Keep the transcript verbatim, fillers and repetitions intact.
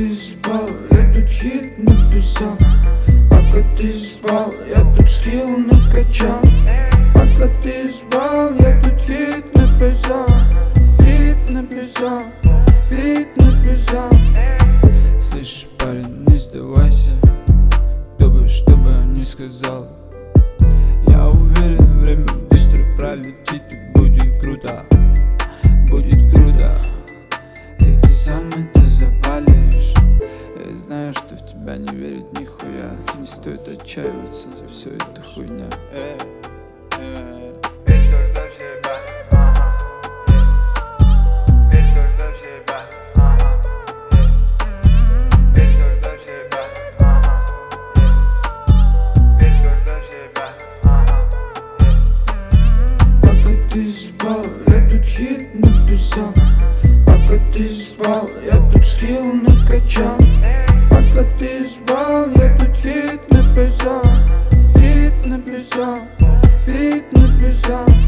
ты спал, я тут хит написал. Пока ты спал, я тут скилл накачал. Пока ты спал, я тут хит написал. Хит написал, хит написал. Слышишь, парень, не сдавайся, кто бы, что бы ни сказал. Я уверен, время быстро пролетит и будет круто. Будет круто. И ты сам это запалишь. Я знаю, что в тебя не верит нихуя. Не стоит отчаиваться за всю эту хуйня. Э, э. Пока ты спал, я тут хит написал. Пока ты спал, я тут скилл накачал. Пока ты спал, я тут хит написал. Хит написал, хит написал.